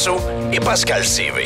Marceau et Pascal CV.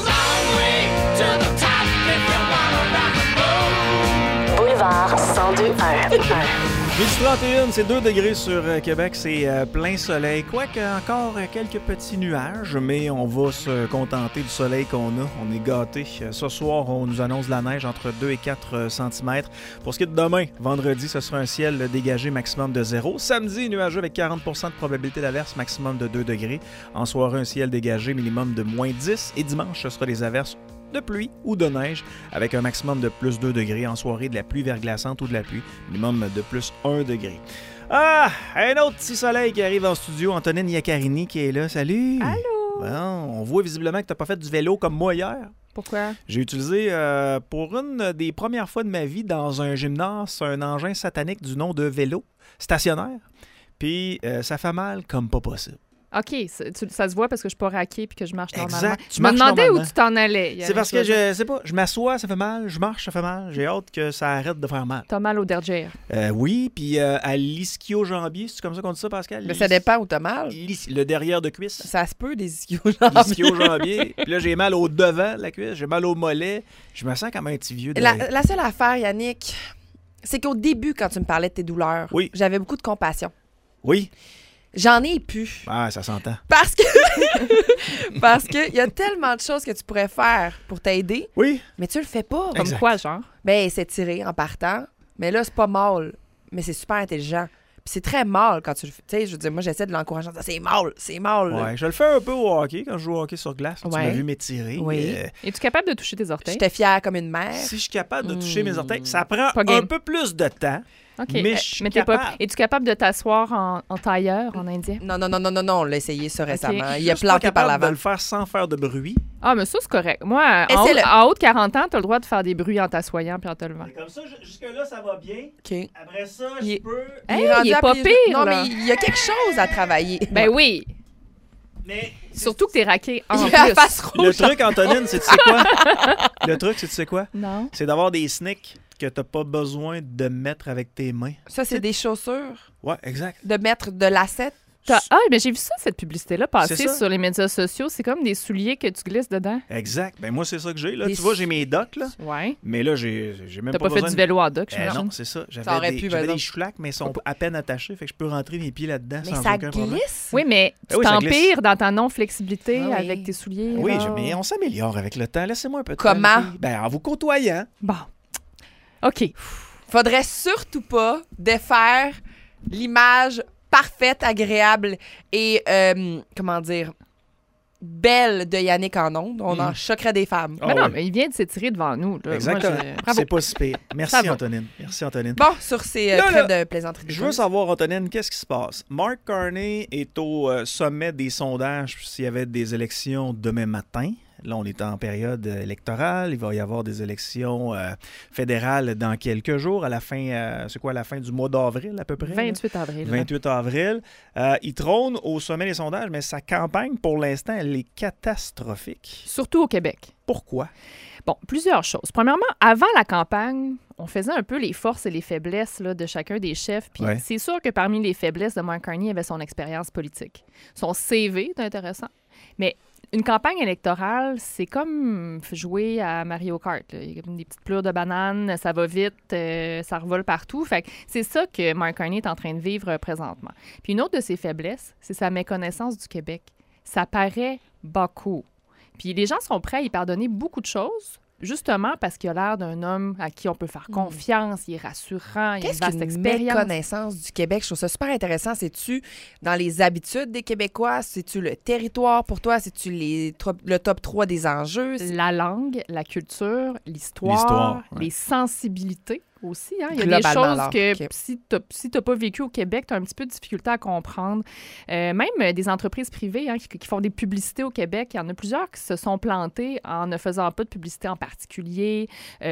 Boulevard 102.1. Midi 31, c'est 2 degrés sur Québec, c'est plein soleil. Quoique encore quelques petits nuages, mais on va se contenter du soleil qu'on a. On est gâtés. Ce soir, on nous annonce de la neige entre 2 et 4 cm. Pour ce qui est de demain, vendredi, ce sera un ciel dégagé maximum de 0. Samedi, nuageux avec 40% de probabilité d'averse, maximum de 2 degrés. En soirée, un ciel dégagé minimum de moins 10. Et dimanche, ce sera des averses de pluie ou de neige avec un maximum de plus 2 degrés. En soirée, de la pluie verglaçante ou de la pluie, minimum de plus 1 degré. Ah, un autre petit soleil qui arrive en studio. Antonine Iaccarini qui est là. Salut! Allô! Bon, on voit visiblement que tu n'as pas fait du vélo comme moi hier. Pourquoi? J'ai utilisé pour une des premières fois de ma vie dans un gymnase un engin satanique du nom de vélo stationnaire. Puis ça fait mal comme pas possible. OK, ça se voit parce que je suis pas raquée puis que je marche normalement. Exact. Je me demandais où tu t'en allais. C'est parce que je sais pas, je m'assois, ça fait mal, je marche, ça fait mal. J'ai hâte que ça arrête de faire mal. T'as mal au derrière. Oui, puis à l'ischio-jambier, c'est comme ça qu'on dit ça, Pascal? Mais ça dépend où t'as mal. Le derrière de cuisse. Ça se peut, des ischio-jambiers. L'ischio-jambier. Puis là, j'ai mal au devant de la cuisse, j'ai mal au mollet. Je me sens comme un petit vieux. La seule affaire, Yannick, c'est qu'au début, quand tu me parlais de tes douleurs, oui, j'avais beaucoup de compassion. Oui. J'en ai plus. Ah, ça s'entend. Parce que il y a tellement de choses que tu pourrais faire pour t'aider. Oui. Mais tu le fais pas. Comme quoi, genre? Ben, c'est tiré en partant. Mais là, c'est pas mal. Mais c'est super intelligent. Puis c'est très mal quand tu le fais. Tu sais, je veux dire, moi, j'essaie de l'encourager en disant c'est mal. Ouais, je le fais un peu au hockey quand je joue au hockey sur glace. Tu m'as vu m'étirer. Oui. Es-tu capable de toucher tes orteils? J'étais fière comme une mère. Si je suis capable de toucher mes orteils, ça prend un peu plus de temps. OK. Mais je suis capable. Es-tu capable de t'asseoir en tailleur, en indien? Non, on l'a essayé ça récemment. Okay. Il a planté par l'avant. De le faire sans faire de bruit. Ah, mais ça, c'est correct. Moi, en haut de 40 ans, t'as le droit de faire des bruits en t'assoyant puis en te levant. Comme ça, jusque-là, ça va bien. OK. Après ça, je peux... Il est pas pire, non, là. mais il y a quelque chose à travailler. Ben oui. Mais... Surtout que t'es raqué en il plus. a la face rouge. Le truc, Antonine, c'est tu sais quoi? Le truc, c'est tu sais quoi? Non. C'est d'avoir des sneaks que t'as pas besoin de mettre avec tes mains. Ça, c'est des chaussures. Ouais, exact. De mettre de lacette. Ah, mais j'ai vu ça, cette publicité-là, passer C'est ça. sur les médias sociaux. C'est comme des souliers que tu glisses dedans. Exact. Ben moi, c'est ça que j'ai. Là, Des tu vois, j'ai mes docks, là. Ouais. Mais là, j'ai même T'as pas pas fait besoin du vélo en dock, je non, c'est ça. Ça aurait pu, J'avais ben des choulacs, mais ils sont à peine attachés. Fait que je peux rentrer mes pieds là-dedans Mais sans ça aucun problème. glisse. Oui, mais tu oui, ça t'empires dans ta non-flexibilité Ah oui. avec tes souliers. Oui, là. mais on s'améliore avec le temps. Laissez-moi un peu de Comment? temps, les filles. Ben, en vous côtoyant. Bon. OK. Faudrait surtout pas défaire l'image parfaite, agréable et, comment dire, belle de Yannick en ondes. On en choquerait des femmes. Ah Mais non, oui. mais il vient de s'étirer devant nous. Là. Exactement. Moi, bravo. C'est pas si pire. Ça Merci, va. Antonine. Merci, Antonine. Bon, sur ces Là, trêves de plaisanterie. Je veux savoir, Antonine, qu'est-ce qui se passe? Mark Carney est au sommet des sondages s'il y avait des élections demain matin. Là, on est en période électorale. Il va y avoir des élections fédérales dans quelques jours, à la fin, c'est quoi, à la fin du mois d'avril à peu près? 28 avril. 28 avril. Il trône au sommet des sondages, mais sa campagne, pour l'instant, elle est catastrophique. Surtout au Québec. Pourquoi? Bon, plusieurs choses. Premièrement, avant la campagne, on faisait un peu les forces et les faiblesses là, de chacun des chefs. Puis Ouais. c'est sûr que parmi les faiblesses de Mark Carney, il y avait son expérience politique. Son CV est intéressant. Mais une campagne électorale, c'est comme jouer à Mario Kart. Là. Il y a comme des petites plures de bananes, ça va vite, ça revole partout. Fait que c'est ça que Mark Carney est en train de vivre présentement. Puis une autre de ses faiblesses, c'est sa méconnaissance du Québec. Ça paraît beaucoup. Puis les gens sont prêts à y pardonner beaucoup de choses, justement parce qu'il a l'air d'un homme à qui on peut faire confiance, il est rassurant, il a une Qu'est-ce vaste qu'une expérience. méconnaissance du Québec? Je trouve ça super intéressant. C'est-tu dans les habitudes des Québécois? C'est-tu le territoire pour toi? C'est-tu le top 3 des enjeux? La langue, la culture, l'histoire, ouais. les sensibilités aussi. Hein? Il y a des Globalement, choses alors, que OK. si tu n'as pas vécu au Québec, tu as un petit peu de difficulté à comprendre. Même des entreprises privées hein, qui font des publicités au Québec, il y en a plusieurs qui se sont plantées en ne faisant pas de publicité en particulier,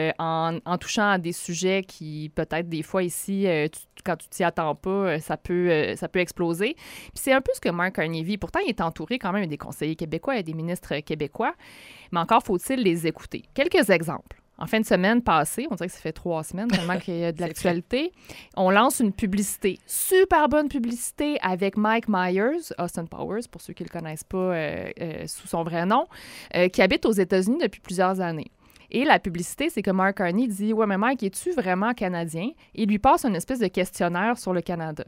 en touchant à des sujets qui, peut-être, des fois, ici, quand tu t'y attends pas, ça peut exploser. Puis c'est un peu ce que Mark Carney vit. Pourtant, il est entouré quand même des conseillers québécois et des ministres québécois, mais encore faut-il les écouter. Quelques exemples. En fin de semaine passée, on dirait que ça fait 3 semaines tellement qu'il y a de l'actualité, on lance une publicité, super bonne publicité avec Mike Myers, Austin Powers, pour ceux qui ne le connaissent pas sous son vrai nom, qui habite aux États-Unis depuis plusieurs années. Et la publicité, c'est que Mark Carney dit « Ouais, mais Mike, es-tu vraiment Canadien? » Il lui passe une espèce de questionnaire sur le Canada.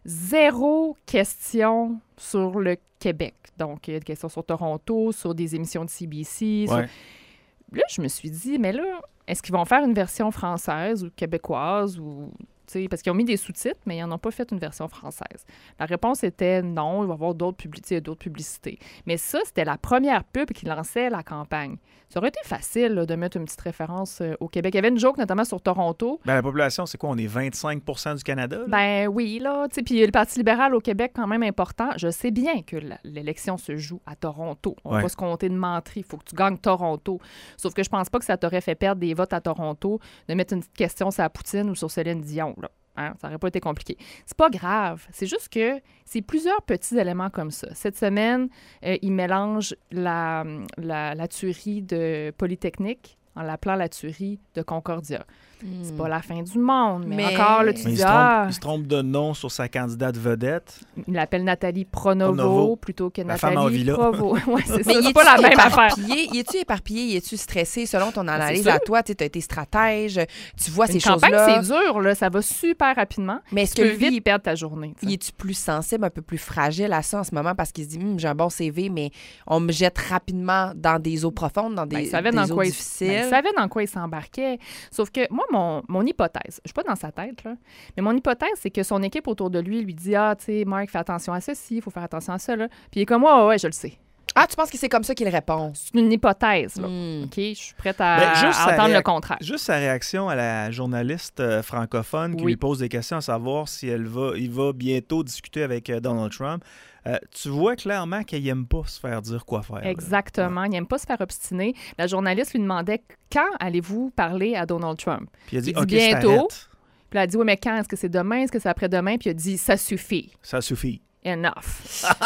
0 question sur le Québec. Donc, il y a des questions sur Toronto, sur des émissions de CBC, sur... Là, je me suis dit, mais là, est-ce qu'ils vont faire une version française ou québécoise ou... Parce qu'ils ont mis des sous-titres, mais ils n'en ont pas fait une version française. La réponse était non, il va y avoir d'autres publicités. Mais ça, c'était la première pub qui lançait la campagne. Ça aurait été facile là, de mettre une petite référence au Québec. Il y avait une joke notamment sur Toronto. Ben, la population, c'est quoi? On est 25 du Canada? Là? Ben oui, là. Puis le Parti libéral au Québec, quand même important. Je sais bien que l'élection se joue à Toronto. On va pas se compter de menterie. Il faut que tu gagnes Toronto. Sauf que je pense pas que ça t'aurait fait perdre des votes à Toronto de mettre une petite question sur la Poutine ou sur Céline Dion. Là. Hein? Ça n'aurait pas été compliqué. C'est pas grave. C'est juste que c'est plusieurs petits éléments comme ça. Cette semaine, ils mélangent la tuerie de Polytechnique en l'appelant la tuerie de Concordia. C'est pas la fin du monde, mais encore, là, tu dis, il se trompe de nom sur sa candidate vedette. Il l'appelle Nathalie Pronovo plutôt que Nathalie Provo. Ouais, c'est mais ça, c'est pas la même affaire. Y es-tu éparpillé? Y es-tu stressé selon ton analyse à toi? Tu as été stratège, tu vois ces choses-là. Une campagne, c'est dur, là, ça va super rapidement. Mais est-ce tu peux vite perdre ta journée. Y es-tu plus sensible, un peu plus fragile à ça en ce moment parce qu'il se dit, j'ai un bon CV, mais on me jette rapidement dans des eaux profondes, dans des eaux difficiles. Il savait dans quoi il s'embarquait. Sauf que moi, mon hypothèse, je suis pas dans sa tête, là, mais mon hypothèse, c'est que son équipe autour de lui dit « Ah, tu sais, Mark, fais attention à ceci, il faut faire attention à ça. » Puis il est comme « Ouais, je le sais. » Ah, tu penses que c'est comme ça qu'il répond? C'est une hypothèse, là. OK? Je suis prête à entendre le contraire. Juste sa réaction à la journaliste francophone qui lui pose des questions à savoir si il va bientôt discuter avec Donald Trump. Tu vois clairement qu'il n'aime pas se faire dire quoi faire. Exactement. Il n'aime pas se faire obstiner. La journaliste lui demandait « Quand allez-vous parler à Donald Trump? » Puis il a dit « OK, bientôt. » Puis elle a dit « Oui, mais quand? Est-ce que c'est demain? Est-ce que c'est après-demain? » Puis il a dit « Ça suffit. » Ça suffit. Enough.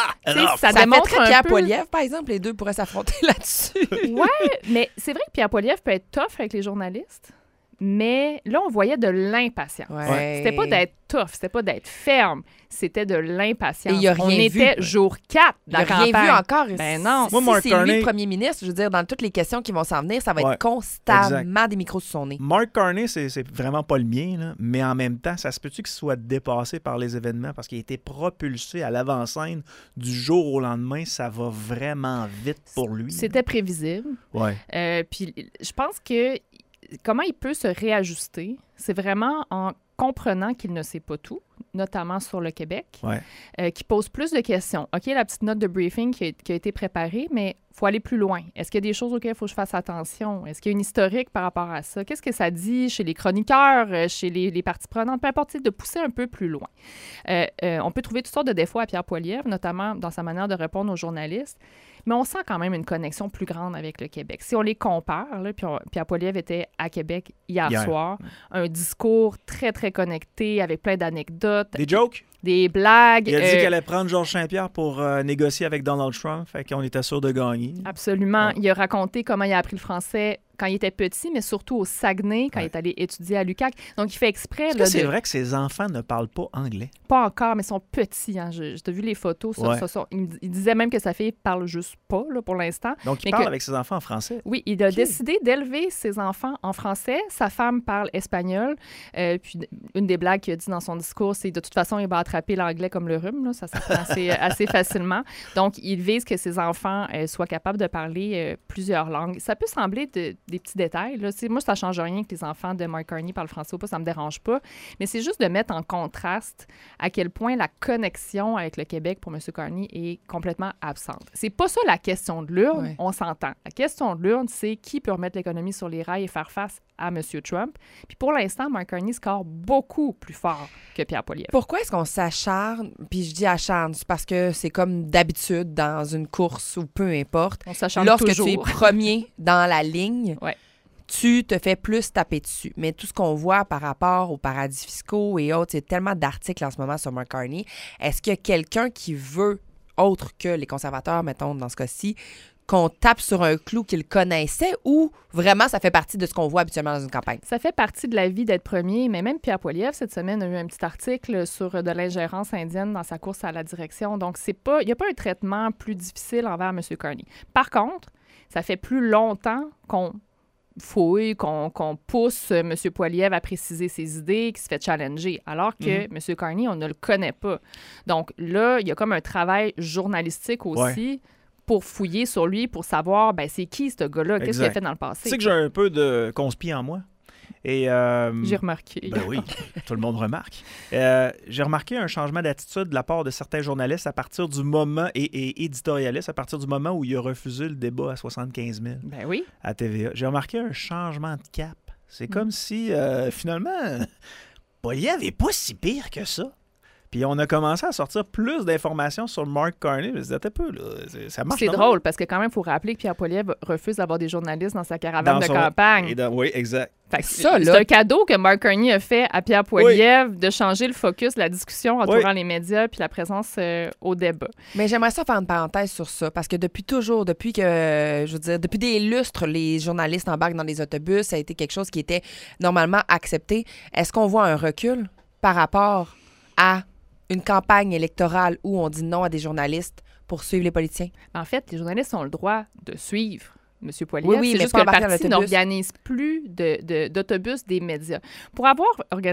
Ça démontre un Pierre Poilievre, par exemple, les deux pourraient s'affronter là-dessus. Ouais, mais c'est vrai que Pierre Poilievre peut être tough avec les journalistes, mais là, on voyait de l'impatience. Ouais. C'était pas d'être tough, c'était pas d'être ferme, c'était de l'impatience. Et il y a rien on était jour 4 de la campagne. Il n'y a rien vu encore. Ben non. Moi, si c'est lui le premier ministre, je veux dire, dans toutes les questions qui vont s'en venir, ça va être constamment des micros sur son nez. Mark Carney, c'est vraiment pas le mien, là, mais en même temps, ça se peut-tu qu'il soit dépassé par les événements parce qu'il a été propulsé à l'avant-scène du jour au lendemain. Ça va vraiment vite pour lui. C'était prévisible. Ouais. Puis je pense que comment il peut se réajuster, c'est vraiment en comprenant qu'il ne sait pas tout, notamment sur le Québec, qui pose plus de questions. OK, la petite note de briefing qui a été préparée, mais il faut aller plus loin. Est-ce qu'il y a des choses auxquelles il faut que je fasse attention? Est-ce qu'il y a une historique par rapport à ça? Qu'est-ce que ça dit chez les chroniqueurs, chez les parties prenantes? Peu importe, de pousser un peu plus loin. On peut trouver toutes sortes de défauts à Pierre Poilievre, notamment dans sa manière de répondre aux journalistes, mais on sent quand même une connexion plus grande avec le Québec. Si on les compare, là, Pierre Poilievre était à Québec hier soir, un discours très, très connecté avec plein d'anecdotes. Des jokes? Des blagues. Il a dit qu'elle allait prendre Georges Saint-Pierre pour négocier avec Donald Trump, fait qu'on était sûr de gagner. Absolument. Ouais. Il a raconté comment il a appris le français quand il était petit, mais surtout au Saguenay, quand il est allé étudier à l'UQAC. Donc, il fait exprès... Est-ce que c'est vrai que ses enfants ne parlent pas anglais? Pas encore, mais ils sont petits. Hein. J'ai vu les photos. Il disait même que sa fille parle juste pas, là, pour l'instant. Donc, il parle avec ses enfants en français? Oui, il a décidé d'élever ses enfants en français. Sa femme parle espagnol. Puis, une des blagues qu'il a dit dans son discours, c'est de toute façon, il va attraper l'anglais comme le rhume. Là. Ça s'apprend assez facilement. Donc, il vise que ses enfants soient capables de parler plusieurs langues. Ça peut sembler des petits détails. Là. Moi, ça ne change rien que les enfants de Mark Carney parlent français ou pas, ça ne me dérange pas. Mais c'est juste de mettre en contraste à quel point la connexion avec le Québec pour M. Carney est complètement absente. C'est pas ça la question de l'urne, on s'entend. La question de l'urne, c'est qui peut remettre l'économie sur les rails et faire face à M. Trump. Puis pour l'instant, Mark Carney score beaucoup plus fort que Pierre Poilievre. Pourquoi est-ce qu'on s'acharne? Puis je dis acharne, c'est parce que c'est comme d'habitude dans une course ou peu importe. On s'acharne lorsque toujours. tu es premier dans la ligne, tu te fais plus taper dessus. Mais tout ce qu'on voit par rapport aux paradis fiscaux et autres, il y a tellement d'articles en ce moment sur Mark Carney. Est-ce qu'il y a quelqu'un qui veut, autre que les conservateurs, mettons, dans ce cas-ci, qu'on tape sur un clou qu'il connaissait ou vraiment ça fait partie de ce qu'on voit habituellement dans une campagne? Ça fait partie de la vie d'être premier, mais même Pierre Poilievre, cette semaine, a eu un petit article sur de l'ingérence indienne dans sa course à la direction. Donc, il n'y a pas un traitement plus difficile envers M. Carney. Par contre, ça fait plus longtemps qu'on fouille, qu'on pousse M. Poilievre à préciser ses idées, qu'il se fait challenger, alors que M. Carney, on ne le connaît pas. Donc là, il y a comme un travail journalistique aussi pour fouiller sur lui, pour savoir, c'est qui ce gars-là, qu'est-ce qu'il a fait dans le passé. Tu sais que j'ai un peu de conspi en moi. Et, j'ai remarqué. Ben oui, tout le monde remarque. J'ai remarqué un changement d'attitude de la part de certains journalistes à partir du moment, et éditorialistes, à partir du moment où il a refusé le débat à 75 000 ben oui. à TVA. J'ai remarqué un changement de cap. C'est comme si, finalement, Poilievre n'est pas si pire que ça. Puis on a commencé à sortir plus d'informations sur Mark Carney. Je me disais, un peu, là, ça marche. C'est drôle, parce que quand même, il faut rappeler que Pierre Poilievre refuse d'avoir des journalistes dans sa caravane de campagne. Oui, exact. C'est un cadeau que Mark Carney a fait à Pierre Poilievre de changer le focus de la discussion entourant les médias puis la présence au débat. Mais j'aimerais ça faire une parenthèse sur ça, parce que depuis des lustres, les journalistes embarquent dans les autobus. Ça a été quelque chose qui était normalement accepté. Est-ce qu'on voit un recul par rapport à une campagne électorale où on dit non à des journalistes pour suivre les politiciens? En fait, les journalistes ont le droit de suivre M. Poilievre. Oui, c'est mais juste pas que le embarquer parti dans l'autobus. n'organise plus d'autobus des médias. Pour avoir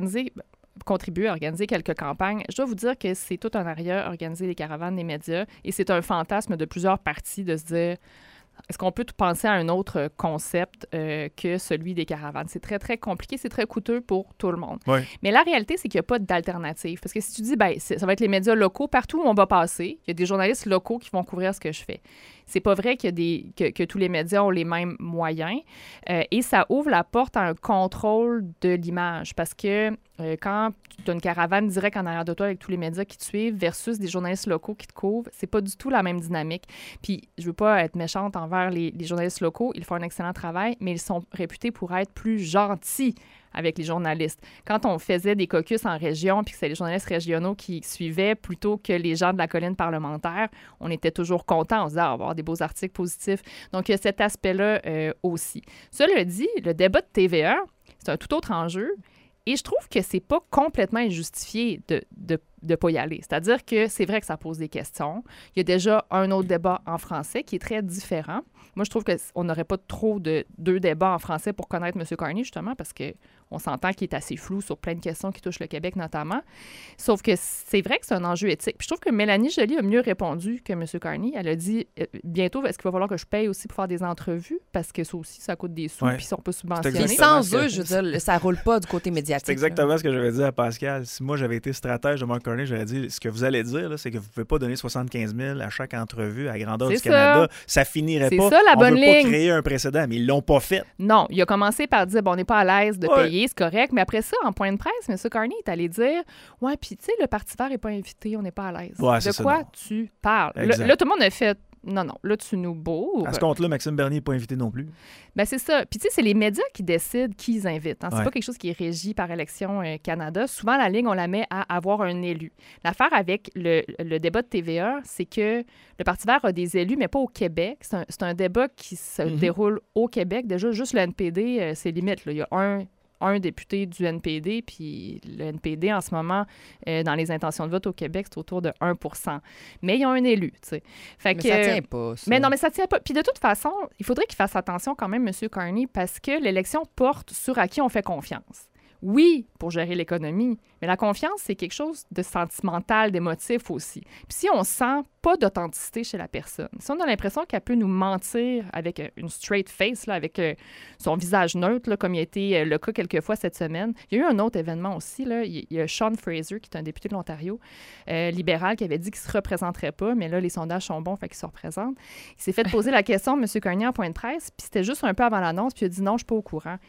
contribué à organiser quelques campagnes, je dois vous dire que c'est tout un arrière organiser les caravanes des médias et c'est un fantasme de plusieurs partis de se dire est-ce qu'on peut penser à un autre concept que celui des caravanes? C'est très, très compliqué, c'est très coûteux pour tout le monde. Oui. Mais la réalité, c'est qu'il n'y a pas d'alternative. Parce que si tu dis, ça va être les médias locaux, partout où on va passer, il y a des journalistes locaux qui vont couvrir ce que je fais. C'est pas vrai que tous les médias ont les mêmes moyens. Et ça ouvre la porte à un contrôle de l'image. Parce que quand tu as une caravane directe en arrière de toi avec tous les médias qui te suivent versus des journalistes locaux qui te couvrent, c'est pas du tout la même dynamique. Puis je veux pas être méchante envers les journalistes locaux. Ils font un excellent travail, mais ils sont réputés pour être plus gentils avec les journalistes. Quand on faisait des caucus en région puis que c'était les journalistes régionaux qui suivaient plutôt que les gens de la colline parlementaire, on était toujours contents. On se disait, on va avoir des beaux articles positifs. Donc, il y a cet aspect-là aussi. Cela dit, le débat de TVA, c'est un tout autre enjeu. Et je trouve que c'est pas complètement injustifié de pas y aller. C'est-à-dire que c'est vrai que ça pose des questions. Il y a déjà un autre débat en français qui est très différent. Moi, je trouve qu'on n'aurait pas trop de deux débats en français pour connaître M. Carney, justement, parce qu'on s'entend qu'il est assez flou sur plein de questions qui touchent le Québec, notamment. Sauf que c'est vrai que c'est un enjeu éthique. Puis je trouve que Mélanie Joly a mieux répondu que M. Carney. Elle a dit, bientôt, est-ce qu'il va falloir que je paye aussi pour faire des entrevues? Parce que ça aussi, ça coûte des sous, puis ils sont pas subventionnés. Et sans eux, je veux dire, ça roule pas du côté médiatique. C'est exactement ce que j'avais dit à Pascal. Si moi, j'avais été stratège de Mark Carney, j'aurais dit, ce que vous allez dire, là, c'est que vous ne pouvez pas donner 75 000 à chaque entrevue à la grandeur du Canada. Ça finirait pas. C'est ça, la bonne ligne. On veut pas créer un précédent, mais ils l'ont pas fait. Non, il a commencé par dire, on n'est pas à l'aise de payer, c'est correct. Mais après ça, en point de presse, M. Carney est allé dire, ouais, puis tu sais, le Parti vert n'est pas invité, on n'est pas à l'aise. Ouais, de quoi tu parles? Là, tout le monde a fait, non, là, tu nous bourres. À ce compte-là, Maxime Bernier n'est pas invité non plus. Ben c'est ça. Puis, tu sais, c'est les médias qui décident qui ils invitent. Hein. C'est Ouais. pas quelque chose qui est régi par Élections Canada. Souvent, la ligne, on la met à avoir un élu. L'affaire avec le débat de TVA, c'est que le Parti vert a des élus, mais pas au Québec. C'est un débat qui se déroule au Québec. Déjà, juste le NPD, c'est limite. Là. Il y a un député du NPD, puis le NPD, en ce moment, dans les intentions de vote au Québec, c'est autour de 1 %. Mais ils ont un élu, tu sais. Mais ça tient pas, ça. Mais non, mais ça tient pas. Puis de toute façon, il faudrait qu'il fasse attention quand même, M. Carney, parce que l'élection porte sur à qui on fait confiance. Oui, pour gérer l'économie, mais la confiance, c'est quelque chose de sentimental, d'émotif aussi. Puis si on sent pas d'authenticité chez la personne, si on a l'impression qu'elle peut nous mentir avec une straight face, là, avec son visage neutre, là, comme il a été le cas quelquefois cette semaine, il y a eu un autre événement aussi. Là. Il y a Sean Fraser, qui est un député de l'Ontario, libéral, qui avait dit qu'il ne se représenterait pas, mais là, les sondages sont bons, fait qu'il se représente. Il s'est fait poser la question de M. Carney en point de presse, puis c'était juste un peu avant l'annonce, puis il a dit non, je ne suis pas au courant.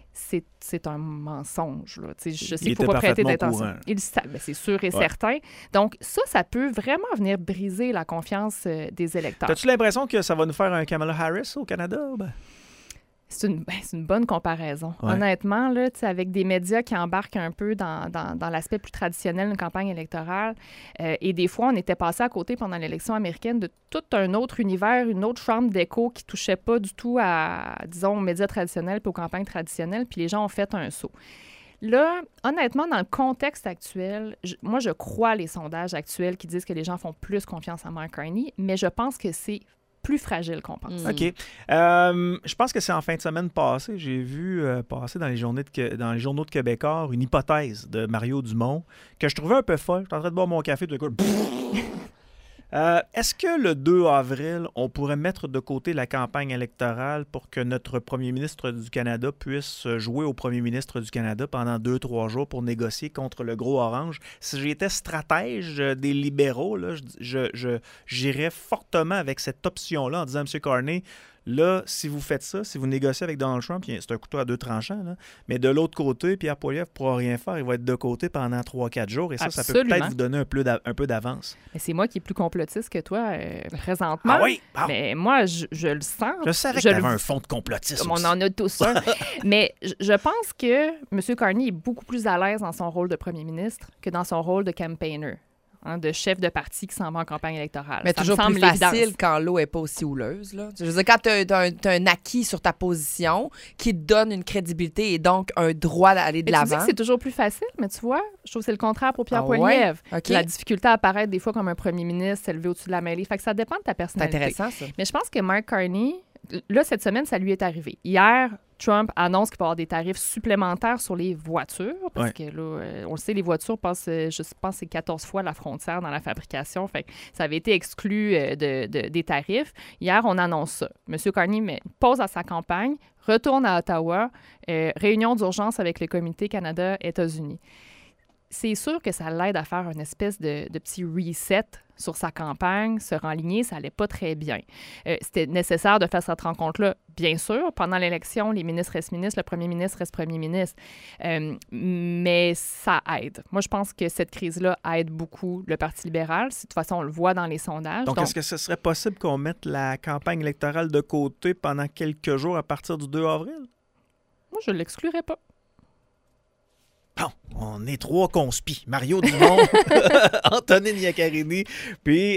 C'est un mensonge. Là. Je sais qu'il ne faut pas prêter d'attention. C'est sûr et certain. Donc, ça peut vraiment venir briser la confiance des électeurs. As-tu l'impression que ça va nous faire un Kamala Harris au Canada? Ben? C'est une bonne comparaison. Ouais. Honnêtement, là, avec des médias qui embarquent un peu dans l'aspect plus traditionnel d'une campagne électorale, et des fois, on était passé à côté pendant l'élection américaine de tout un autre univers, une autre chambre d'écho qui touchait pas du tout à, disons, aux médias traditionnels puis aux campagnes traditionnelles, puis les gens ont fait un saut. Là, honnêtement, dans le contexte actuel, moi, je crois les sondages actuels qui disent que les gens font plus confiance à Mark Carney, mais je pense que c'est plus fragile qu'on pense. OK. Je pense que c'est en fin de semaine passée. J'ai vu passer dans les journaux de Québécois une hypothèse de Mario Dumont que je trouvais un peu folle. J'étais en train de boire mon café, tout d'un coup. Est-ce que le 2 avril, on pourrait mettre de côté la campagne électorale pour que notre premier ministre du Canada puisse jouer au premier ministre du Canada pendant 2-3 jours pour négocier contre le gros orange? Si j'étais stratège des libéraux, là, j'irais fortement avec cette option-là en disant à M. Carney, là, si vous faites ça, si vous négociez avec Donald Trump, c'est un couteau à 2 tranchants, là, mais de l'autre côté, Pierre Poilievre ne pourra rien faire. Il va être de côté pendant 3-4 jours et ça peut peut-être vous donner un peu d'avance. Mais c'est moi qui est plus complotiste que toi présentement. Ah oui? Ah. Mais moi, je le sens. Je savais que tu avais un fond de complotisme. On en a tous un. Mais je pense que M. Carney est beaucoup plus à l'aise dans son rôle de premier ministre que dans son rôle de campaigner. De chef de parti qui s'en va en campagne électorale. Mais ça toujours me semble plus facile l'évidence. quand l'eau n'est pas aussi houleuse. Là. Je veux dire, quand tu as un acquis sur ta position qui te donne une crédibilité et donc un droit d'aller de Mais tu dis l'avant. que c'est toujours plus facile, mais tu vois, je trouve que c'est le contraire pour Pierre Ah Poilievre. ouais? OK. La difficulté à apparaître des fois comme un premier ministre, s'élever au-dessus de la mêlée. Fait que ça dépend de ta C'est personnalité. intéressant, ça. Mais je pense que Mark Carney, là, cette semaine, ça lui est arrivé. Hier, Trump annonce qu'il va y avoir des tarifs supplémentaires sur les voitures, parce que là, on le sait, les voitures passent, je pense, c'est 14 fois la frontière dans la fabrication. Fait que ça avait été exclu des tarifs. Hier, on annonce ça. M. Carney pause à sa campagne, retourne à Ottawa, réunion d'urgence avec le comité Canada-États-Unis. C'est sûr que ça l'aide à faire une espèce de petit reset sur sa campagne, se renligner, ça allait pas très bien. C'était nécessaire de faire cette rencontre-là, bien sûr. Pendant l'élection, les ministres restent ministres, le premier ministre reste premier ministre. Mais ça aide. Moi, je pense que cette crise-là aide beaucoup le Parti libéral. De toute façon, on le voit dans les sondages. Donc, est-ce que ce serait possible qu'on mette la campagne électorale de côté pendant quelques jours à partir du 2 avril? Moi, je ne l'exclurais pas. Bon, on est 3 conspis. Mario Dumont, Antonine Iaccarini, puis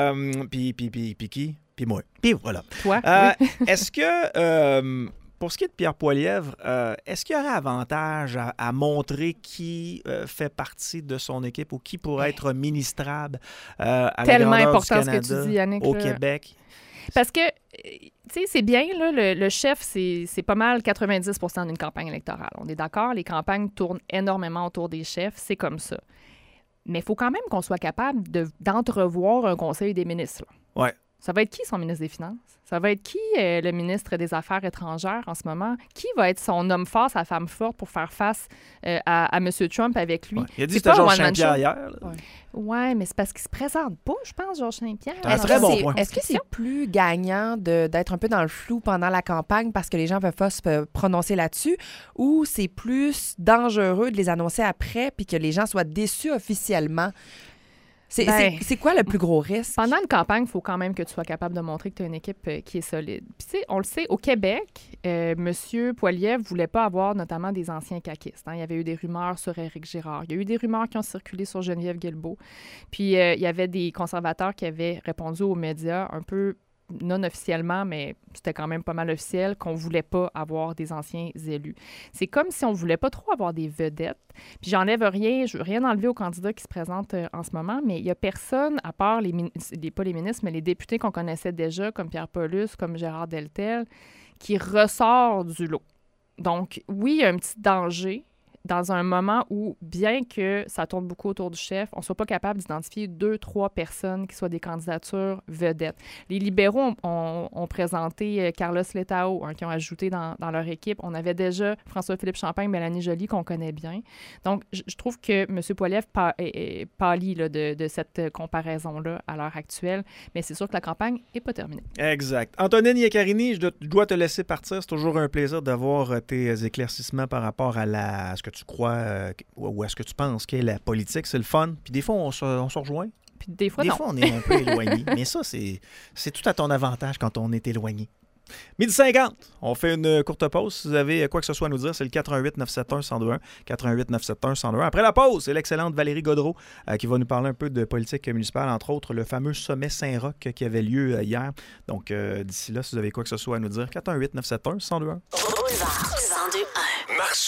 qui? Puis moi. Puis voilà. Toi? Oui. Est-ce que, pour ce qui est de Pierre Poilievre, est-ce qu'il y aurait avantage à montrer qui fait partie de son équipe ou qui pourrait être ministrable à la grandeur important du Canada, ce que tu dis, Yannick, au là. Québec? Parce que, tu sais, c'est bien, là, le chef, c'est pas mal 90 % d'une campagne électorale. On est d'accord, les campagnes tournent énormément autour des chefs, c'est comme ça. Mais il faut quand même qu'on soit capable d'entrevoir un conseil des ministres. Là. Ouais. Ça va être qui son ministre des Finances? Ça va être qui le ministre des Affaires étrangères en ce moment? Qui va être son homme fort, sa femme forte pour faire face à M. Trump avec lui? Ouais. Il a dit C'est que c'était pas un Georges one-man Saint-Pierre show. hier. Là. Ouais, mais c'est parce qu'il se présente pas, je pense, Georges Saint-Pierre. C'est un très bon point. Est-ce que c'est plus gagnant d'être un peu dans le flou pendant la campagne parce que les gens peuvent pas se prononcer là-dessus, ou c'est plus dangereux de les annoncer après puis que les gens soient déçus officiellement? C'est quoi le plus gros risque? Pendant une campagne, il faut quand même que tu sois capable de montrer que tu as une équipe qui est solide. Puis, tu sais, on le sait, au Québec, M. Poilievre ne voulait pas avoir notamment des anciens caquistes. Hein. Il y avait eu des rumeurs sur Éric Girard. Il y a eu des rumeurs qui ont circulé sur Geneviève Guilbeault. Puis, il y avait des conservateurs qui avaient répondu aux médias un peu non officiellement, mais c'était quand même pas mal officiel, qu'on voulait pas avoir des anciens élus. C'est comme si on voulait pas trop avoir des vedettes. Puis j'enlève rien, je veux rien enlever aux candidats qui se présentent en ce moment, mais il y a personne, à part pas les ministres, mais les députés qu'on connaissait déjà, comme Pierre Paulus, comme Gérard Deltel, qui ressort du lot. Donc, oui, il y a un petit danger dans un moment où, bien que ça tourne beaucoup autour du chef, on ne soit pas capable d'identifier 2-3 personnes qui soient des candidatures vedettes. Les libéraux ont présenté Carlos Letao, qui ont ajouté dans leur équipe. On avait déjà François-Philippe Champagne, Mélanie Joly, qu'on connaît bien. Donc, je trouve que M. Poilievre pâlit de cette comparaison-là à l'heure actuelle, mais c'est sûr que la campagne n'est pas terminée. Exact. Antonine Iaccarini, je dois te laisser partir. C'est toujours un plaisir d'avoir tes éclaircissements par rapport à ce que tu crois ou est-ce que tu penses qu'est la politique. C'est le fun. Puis des fois, on se rejoint. Puis des fois, on est un peu éloigné. Mais ça, c'est tout à ton avantage quand on est éloigné. 12h50, on fait une courte pause. Si vous avez quoi que ce soit à nous dire, c'est le 418-971-1021. 418-971-1021. Après la pause, c'est l'excellente Valérie Gaudreau qui va nous parler un peu de politique municipale, entre autres le fameux sommet Saint-Roch qui avait lieu hier. Donc, d'ici là, si vous avez quoi que ce soit à nous dire, 418-971-1021. Boulevard 102.1.